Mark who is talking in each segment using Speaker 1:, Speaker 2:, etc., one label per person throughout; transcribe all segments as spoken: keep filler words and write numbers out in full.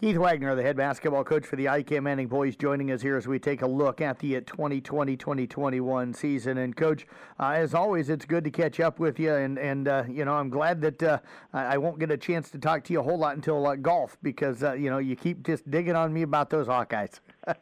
Speaker 1: Keith Wagner, the head basketball coach for the I K Manning boys, joining us here as we take a look at the twenty twenty twenty twenty-one season. And, Coach, uh, as always, it's good to catch up with you. And, and uh, you know, I'm glad that uh, I won't get a chance to talk to you a whole lot until uh, golf because, uh, you know, you keep just digging on me about those Hawkeyes.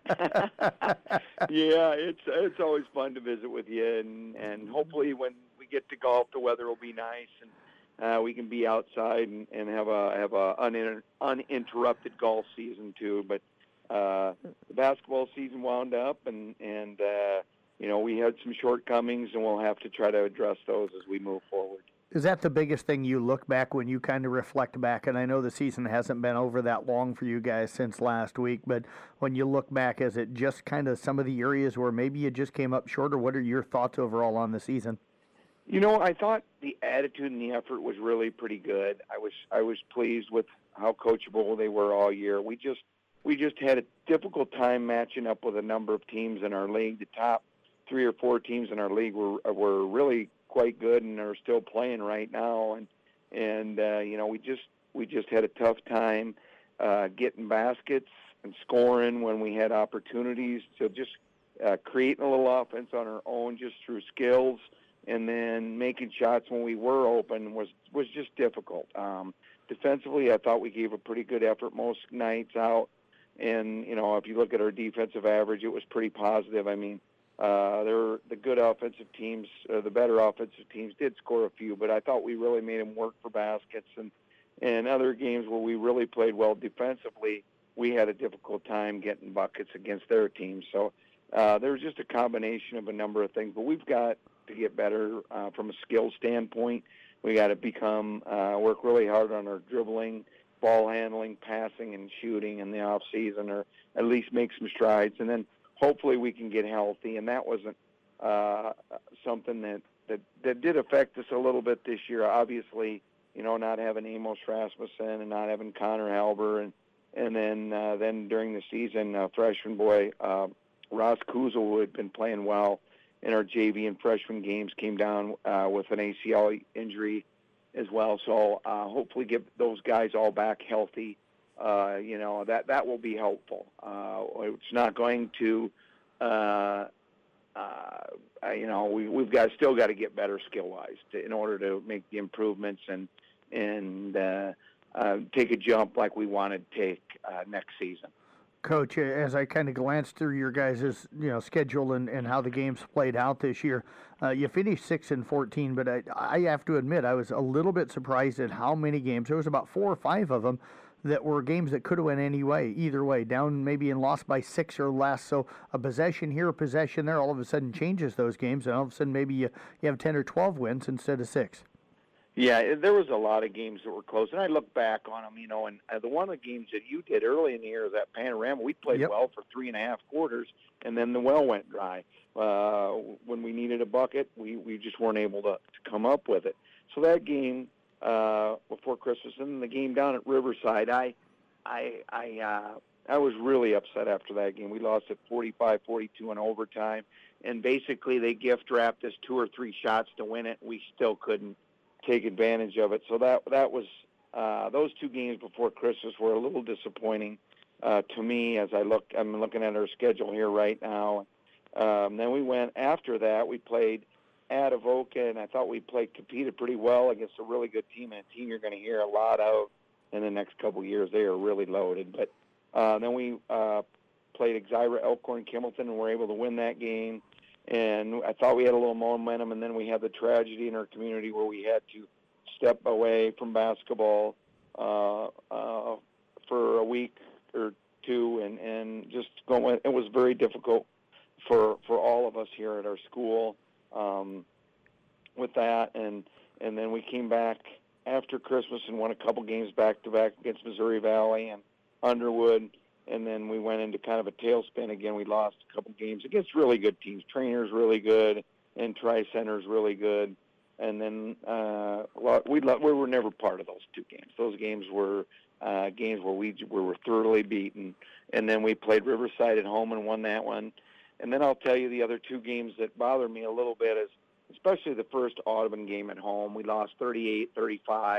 Speaker 2: Yeah, it's it's always fun to visit with you. And, and hopefully when we get to golf, the weather will be nice. And Uh, we can be outside and, and have a have a uninter, uninterrupted golf season too. But uh, the basketball season wound up, and and uh, you know we had some shortcomings, and we'll have to try to address those as we move forward.
Speaker 1: Is that the biggest thing you look back when you kind of reflect back? And I know the season hasn't been over that long for you guys since last week, but when you look back, is it just kind of some of the areas where maybe you just came up short, or what are your thoughts overall on the season?
Speaker 2: You know, I thought the attitude and the effort was really pretty good. I was I was pleased with how coachable they were all year. We just we just had a difficult time matching up with a number of teams in our league. The top three or four teams in our league were were really quite good and are still playing right now. And and uh, you know, we just we just had a tough time uh, getting baskets and scoring when we had opportunities. So just uh, creating a little offense on our own just through skills. And then making shots when we were open was was just difficult. Um, defensively, I thought we gave a pretty good effort most nights out. And, you know, if you look at our defensive average, it was pretty positive. I mean, uh, there the good offensive teams, uh, the better offensive teams did score a few, but I thought we really made them work for baskets. And, and other games where we really played well defensively, we had a difficult time getting buckets against their teams. So uh, there was just a combination of a number of things. But we've got to get better uh, from a skill standpoint. We got to become uh, work really hard on our dribbling, ball handling, passing, and shooting in the off season, or at least make some strides. And then hopefully we can get healthy. And that wasn't uh, something that, that that did affect us a little bit this year. Obviously, you know, not having Amos Rasmussen and not having Connor Halber, and and then uh, then during the season, uh, freshman boy uh, Ross Kuzel, who had been playing well in our J V and freshman games, came down uh, with an A C L injury as well. So uh, hopefully get those guys all back healthy. Uh, you know, that that will be helpful. Uh, it's not going to, uh, uh, you know, we, we've got still got to get better skill-wise to, in order to make the improvements and, and uh, uh, take a jump like we want to take uh, next season.
Speaker 1: Coach, as I kind of glanced through your guys' you know schedule and, and how the games played out this year, uh, you finished six and fourteen. But I, I have to admit, I was a little bit surprised at how many games. There was about four or five of them that were games that could have went any way, either way, down maybe and lost by six or less. So a possession here, a possession there, all of a sudden changes those games, and all of a sudden maybe you, you have ten or twelve wins instead of six.
Speaker 2: Yeah, there was a lot of games that were close, and I look back on them, you know, and uh, the one of the games that you did early in the year, that Panorama, we played
Speaker 1: yep.
Speaker 2: well for three and a half quarters, and then the well went dry. Uh, when we needed a bucket, we, we just weren't able to, to come up with it. So that game uh, before Christmas, and then the game down at Riverside, I I I, uh, I was really upset after that game. We lost at forty-five forty-two in overtime, and basically they gift wrapped us two or three shots to win it. We still couldn't take advantage of it. So that that was uh, those two games before Christmas were a little disappointing uh, to me as I look. I'm looking at our schedule here right now. Um, then we went after that. We played at Avoca, and I thought we played competed pretty well against a really good team and a team you're going to hear a lot of in the next couple of years. They are really loaded. But uh, then we uh, played Exira, Elkhorn, Kimmelton, and were able to win that game. And I thought we had a little momentum, and then we had the tragedy in our community where we had to step away from basketball uh, uh, for a week or two, and, and just going. It was very difficult for for all of us here at our school um, with that, and and then we came back after Christmas and won a couple games back to back against Missouri Valley and Underwood. And then we went into kind of a tailspin again. We lost a couple games against really good teams. Trainer's really good, and Tri-Center's really good. And then uh, we we were never part of those two games. Those games were uh, games where we, we were thoroughly beaten. And then we played Riverside at home and won that one. And then I'll tell you the other two games that bother me a little bit is especially the first Audubon game at home. We lost thirty-eight thirty-five.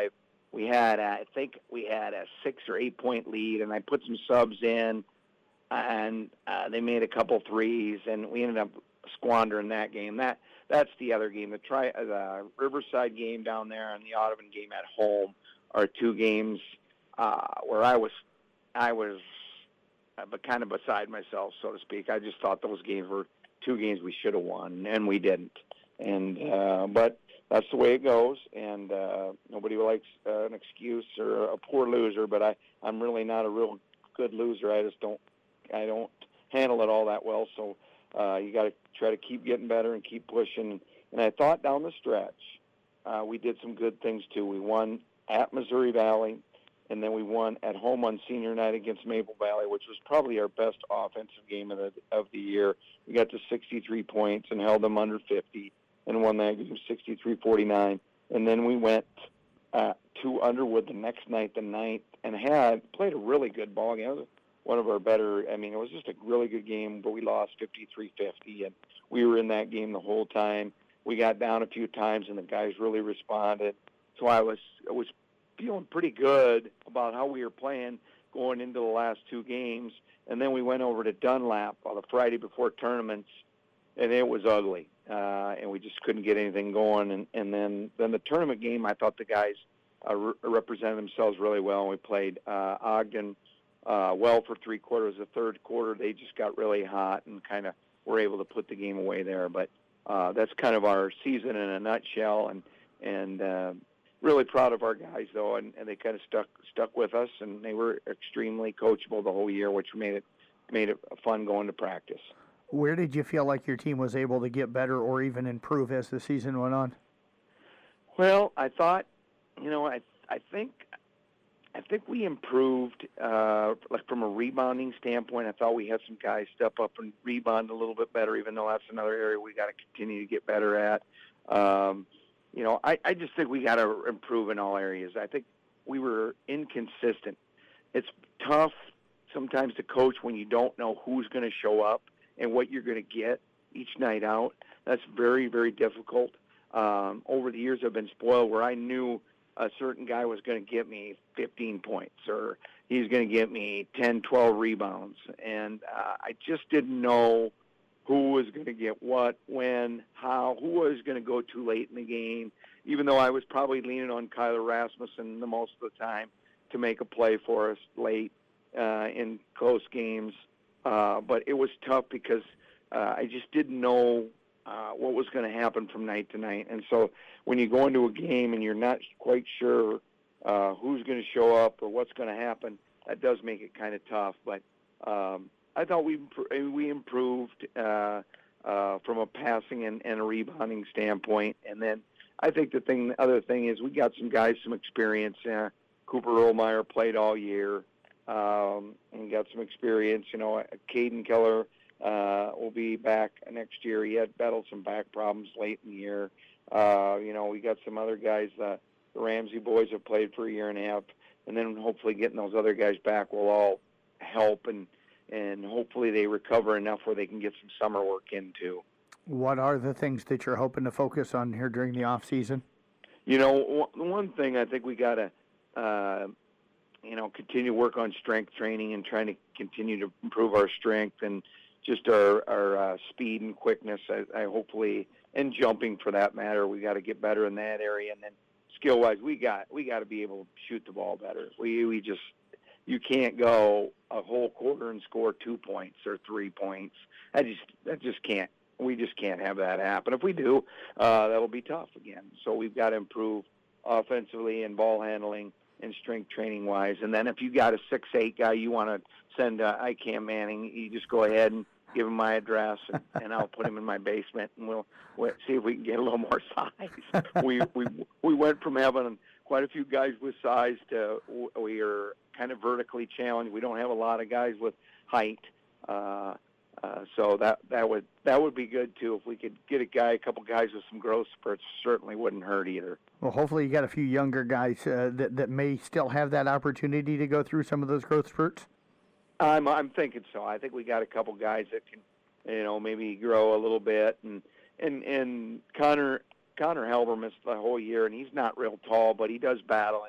Speaker 2: we had, uh, I think we had a six or eight point lead, and I put some subs in, and uh, they made a couple threes, and we ended up squandering that game. That that's the other game. The tri the Riverside game down there and the Audubon game at home are two games uh, where I was I was uh, but kind of beside myself, so to speak. I just thought those games were two games we should have won, and we didn't. And uh, but that's the way it goes, and uh, nobody likes uh, an excuse or a poor loser. But I I'm really not a real good loser. I just don't I don't handle it all that well. So uh, you got to try to keep getting better and keep pushing. And I thought down the stretch uh, we did some good things too. We won at Missouri Valley, and then we won at home on senior night against Maple Valley, which was probably our best offensive game of the of the year. We got to sixty-three points and held them under fifty, and won that game sixty-three forty-nine. And then we went uh, to Underwood the next night, the ninth, and had played a really good ball game. It was one of our better. I mean, it was just a really good game, but we lost fifty-three fifty, and we were in that game the whole time. We got down a few times, and the guys really responded. So I was I was feeling pretty good about how we were playing going into the last two games. And then we went over to Dunlap on the Friday before tournaments, and it was ugly. Uh, and we just couldn't get anything going. And, and then, then the tournament game, I thought the guys uh, re- represented themselves really well. And we played uh, Ogden uh, well for three quarters. The third quarter, they just got really hot and kind of were able to put the game away there. But uh, that's kind of our season in a nutshell. And, and uh, really proud of our guys, though, and, and they kind of stuck stuck with us, and they were extremely coachable the whole year, which made it made it fun going to practice.
Speaker 1: Where did you feel like your team was able to get better or even improve as the season went on?
Speaker 2: Well, I thought, you know, I I think I think we improved, uh, like from a rebounding standpoint. I thought we had some guys step up and rebound a little bit better, even though that's another area we got to continue to get better at. Um, You know, I, I just think we got to improve in all areas. I think we were inconsistent. It's tough sometimes to coach when you don't know who's going to show up and what you're going to get each night out. That's very, very difficult. Um, over the years, I've been spoiled where I knew a certain guy was going to get me fifteen points or he's going to get me ten, twelve rebounds. And uh, I just didn't know who was going to get what, when, how, who was going to go too late in the game, even though I was probably leaning on Kyler Rasmussen the most of the time to make a play for us late uh, in close games. Uh, but it was tough because uh, I just didn't know uh, what was going to happen from night to night. And so when you go into a game and you're not quite sure uh, who's going to show up or what's going to happen, that does make it kind of tough. But um, I thought we we improved uh, uh, from a passing and, and a rebounding standpoint, and then I think the thing, the other thing is we got some guys some experience. Uh, Cooper Earlmeyer played all year um, and got some experience. You know, Caden Keller uh, will be back next year. He had battled some back problems late in the year. Uh, you know, we got some other guys. Uh, the Ramsey boys have played for a year and a half, and then hopefully getting those other guys back will all help and. and hopefully they recover enough where they can get some summer work in too.
Speaker 1: What are the things that you're hoping to focus on here during the off season?
Speaker 2: You know, one thing I think we got to, uh, you know, continue to work on strength training and trying to continue to improve our strength and just our, our uh, speed and quickness. I, I hopefully, and jumping for that matter, we got to get better in that area. And then skill-wise, we got we got to be able to shoot the ball better. We we just You can't go a whole quarter and score two points or three points. I just, that just can't. We just can't have that happen. If we do, uh, that'll be tough again. So we've got to improve offensively and ball handling and strength training wise. And then if you got a six eight guy you want to send uh, ICAM Manning, you just go ahead and give him my address, and, and I'll put him in my basement, and we'll, we'll see if we can get a little more size. we we we went from having quite a few guys with size to we are kind of vertically challenged. We don't have a lot of guys with height, uh, uh, so that that would that would be good too. If we could get a guy, a couple guys with some growth spurts, certainly wouldn't hurt either.
Speaker 1: Well, hopefully you got a few younger guys uh, that that may still have that opportunity to go through some of those growth spurts.
Speaker 2: I'm I'm thinking so. I think we got a couple guys that can, you know, maybe grow a little bit, and and and Connor Connor Halber missed the whole year, and he's not real tall, but he does battle, and he's a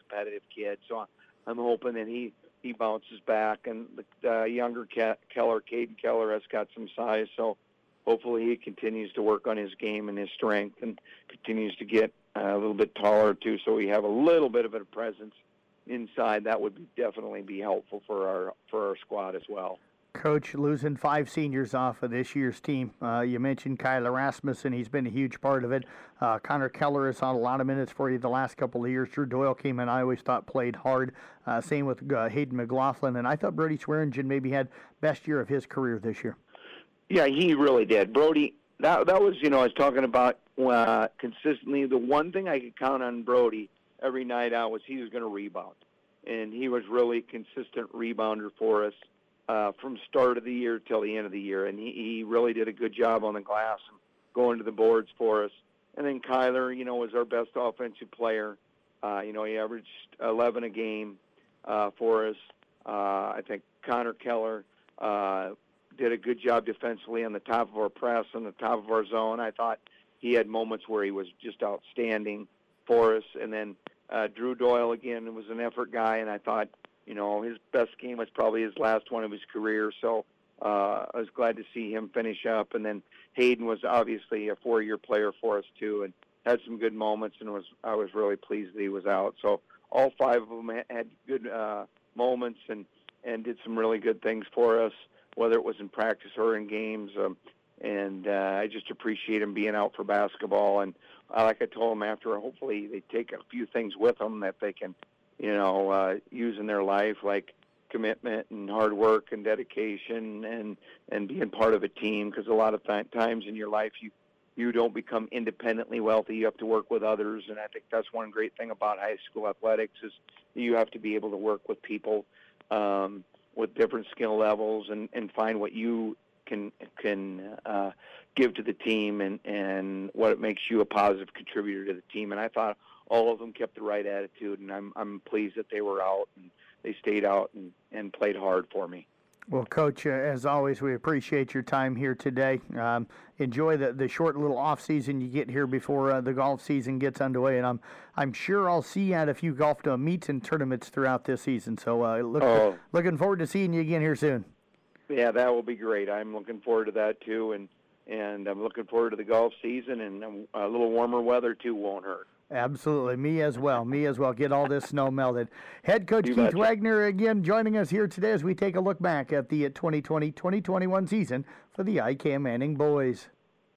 Speaker 2: competitive kid. So I'm hoping that he, he bounces back. And the uh, younger Ke- Keller, Caden Keller, has got some size. So hopefully he continues to work on his game and his strength and continues to get uh, a little bit taller, too, so we have a little bit of a presence inside. That would be, definitely be helpful for our for our squad as well.
Speaker 1: Coach, losing five seniors off of this year's team. Uh, you mentioned Kyler Rasmussen. He's been a huge part of it. Uh, Connor Keller has on a lot of minutes for you the last couple of years. Drew Doyle came in, I always thought played hard. Uh, same with uh, Hayden McLaughlin. And I thought Brody Swearingen maybe had best year of his career this year.
Speaker 2: Yeah, he really did. Brody, that, that was, you know, I was talking about uh, consistently. The one thing I could count on Brody every night out was he was going to rebound. And he was really a consistent rebounder for us. Uh, from start of the year till the end of the year, and he, he really did a good job on the glass and going to the boards for us. And then Kyler, you know, was our best offensive player. Uh, you know, he averaged eleven a game uh, for us. Uh, I think Connor Keller uh, did a good job defensively on the top of our press, on the top of our zone. I thought he had moments where he was just outstanding for us. And then uh, Drew Doyle, again, was an effort guy, and I thought, you know, his best game was probably his last one of his career, so uh, I was glad to see him finish up. And then Hayden was obviously a four-year player for us too, and had some good moments, and was I was really pleased that he was out. So all five of them had good uh, moments and, and did some really good things for us, whether it was in practice or in games. Um, and uh, I just appreciate him being out for basketball. And uh, like I told him after, hopefully they take a few things with them that they can, you know, uh, use in their life, like commitment and hard work and dedication and, and being part of a team, because a lot of th- times in your life you, you don't become independently wealthy. You have to work with others, and I think that's one great thing about high school athletics is you have to be able to work with people um, with different skill levels and, and find what you can can uh, give to the team and, and what it makes you a positive contributor to the team. And I thought all of them kept the right attitude, and I'm I'm pleased that they were out and they stayed out and, and played hard for me.
Speaker 1: Well, Coach, uh, as always, we appreciate your time here today. Um, enjoy the, the short little off season you get here before uh, the golf season gets underway, and I'm I'm sure I'll see you at a few golf uh, meets and tournaments throughout this season. So, uh, look,
Speaker 2: oh.
Speaker 1: looking forward to seeing you again here soon.
Speaker 2: Yeah, that will be great. I'm looking forward to that too, and and I'm looking forward to the golf season, and a little warmer weather too won't hurt.
Speaker 1: Absolutely. Me as well. Me as well. Get all this snow melted. Head coach
Speaker 2: You
Speaker 1: Keith
Speaker 2: betcha.
Speaker 1: Wagner again joining us here today as we take a look back at the twenty twenty twenty twenty-one season for the I C A M Manning boys.